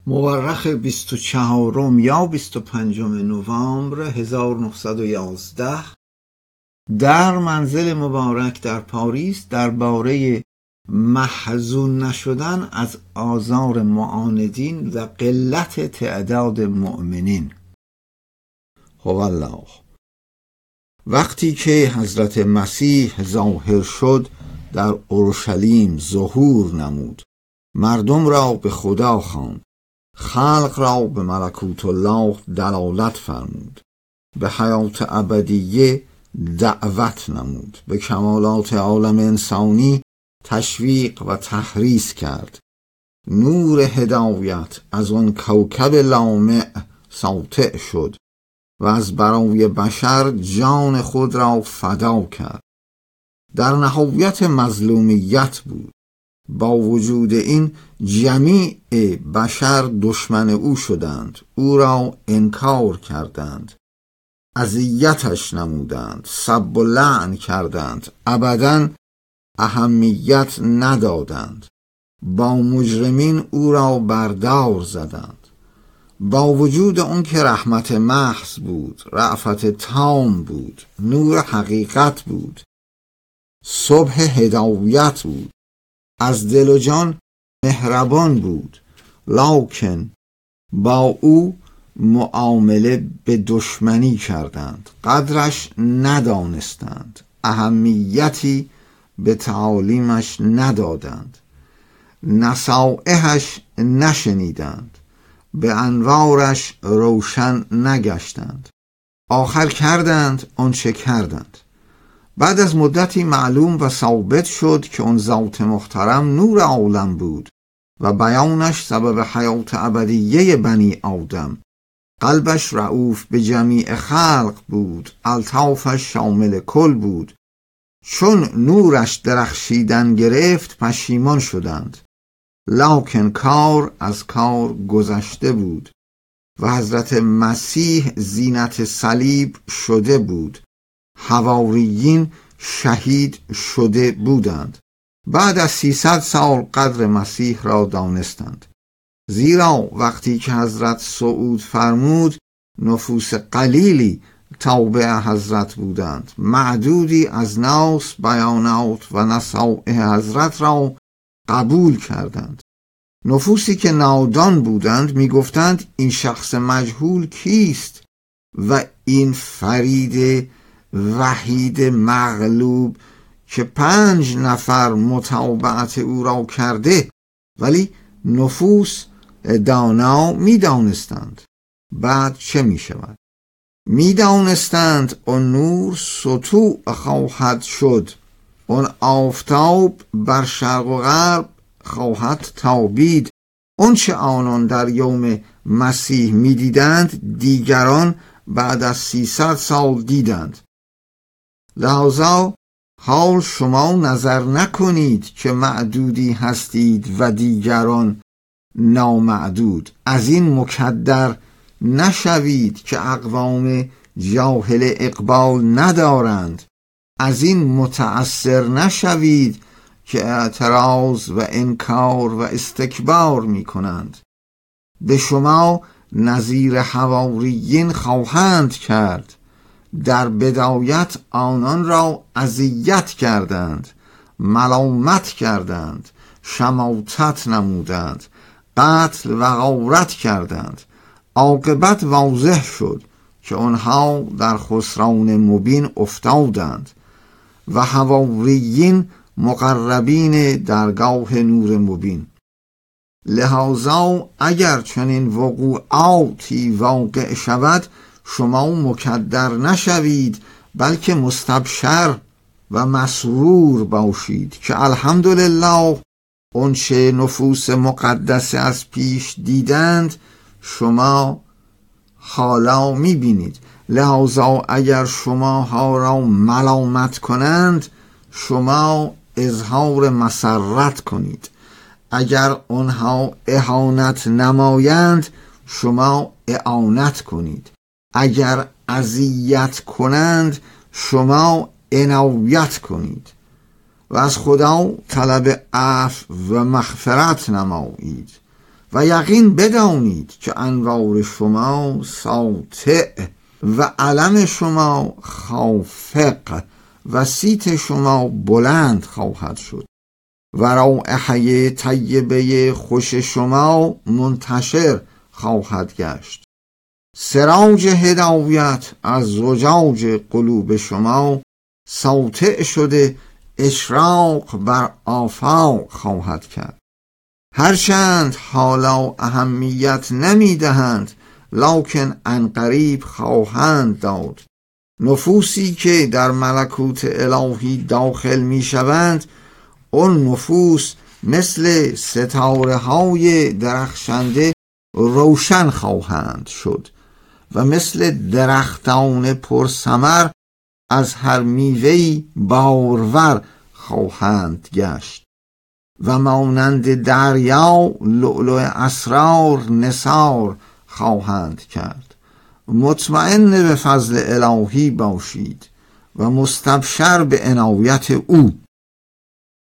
مورخ 24 یا 25 نوامبر 1911 در منزل مبارک در پاریس درباره محزون نشدن از آزار معاندین و قلت تعداد مؤمنین. الله. وقتی که حضرت مسیح ظاهر شد در اورشلیم ظهور نمود، مردم را به خدا خواند، خلق را به ملکوت الله دلالت فرمود، به حیات ابدیه دعوت نمود، به کمالات عالم انسانی تشویق و تحریض کرد. نور هدایت از آن کوکب لامع ساطع شد و از برای بشر جان خود را فدا کرد. در نهایت مظلومیت بود. با وجود این جمیع بشر دشمن او شدند، او را انکار کردند، اذیتش نمودند، سب و لعن کردند، ابداً اهمیت ندادند. با مجرمین او را بردار زدند. با وجود اون که رحمت محض بود، رأفت تام بود، نور حقیقت بود، صبح هدایت بود، از دل و جان مهربان بود، لکن با او معامله به دشمنی کردند، قدرش ندانستند، اهمیتی به تعالیمش ندادند، نصائحش نشنیدند، به انوارش روشن نگشتند. آخر کردند آنچه کردند. بعد از مدتی معلوم و ثابت شد که اون ذات محترم نور عالم بود و بیانش سبب حیات ابدیه بنی آدم. قلبش رؤوف به جمیع خلق بود، الطافش شامل کل بود. چون نورش درخشیدن گرفت پشیمان شدند، لکن کار از کار گذشته بود و حضرت مسیح زینت صلیب شده بود. حواریین شهید شده بودند. بعد از 300 سال قدر مسیح را دانستند، زیرا وقتی که حضرت صعود فرمود نفوس قلیلی تابع حضرت بودند، معدودی از ناس بیانات و نصائح حضرت را قبول کردند. نفوسی که نادان بودند می گفتند این شخص مجهول کیست و این فرید وحید مغلوب که 5 نفر متابعت او را کرده. ولی نفوس دانا می دانستند بعد چه می شود. می دانستند آن نور سطوع خواهد شد، آن آفتاب بر شرق و غرب خواهد تابید. اون چه آنان در یوم مسیح می دیدند دیگران بعد از 300 سال دیدند. لذا حال شما نظر نکنید که معدودی هستید و دیگران نامعدود. از این مکدر نشوید که اقوام جاهل اقبال ندارند. از این متأثر نشوید که اعتراض و انکار و استکبار می کنند. به شما نظیر حواریین خواهند کرد. در بدایت آنان را اذیت کردند، ملامت کردند، شماتت نمودند، قتل و غارت کردند. عاقبت واضح شد که آنها در خسران مبین افتادند و حواریین مقربین درگاه نور مبین. لذا اگر چنین وقوعاتی واقع شود شما مکدر نشوید، بلکه مستبشر و مسرور باشید که الحمدلله اونچه نفوس مقدسه از پیش دیدند شما حالا میبینید. لذا اگر شما ها را ملامت کنند شما اظهار مسرت کنید، اگر آنها اهانت نمایند شما اعانت کنید، اگر اذیت کنند شما عنایت کنید و از خدا طلب عفو و مغفرت نمایید. و یقین بدانید که انوار شما ساطع و علم شما خافق و صیت شما بلند خواهد شد و رایحه طیبه خوش شما منتشر خواهد گشت. سراج هدایت از زجاج قلوب شما ساطع شده اشراق بر آفاق خواهد کرد. هرچند حالا اهمیت نمی دهند لکن عنقریب خواهند داد. نفوسی که در ملکوت الهی داخل می شوند، اون نفوس مثل ستاره های درخشنده روشن خواهند شد و مثل درختان پرثمر از هر میوه‌ای بارور خواهند گشت و مانند دریا لؤلؤ اسرار نثار خواهند کرد. مطمئن به فضل الهی باشید و مستبشر به عنایت او.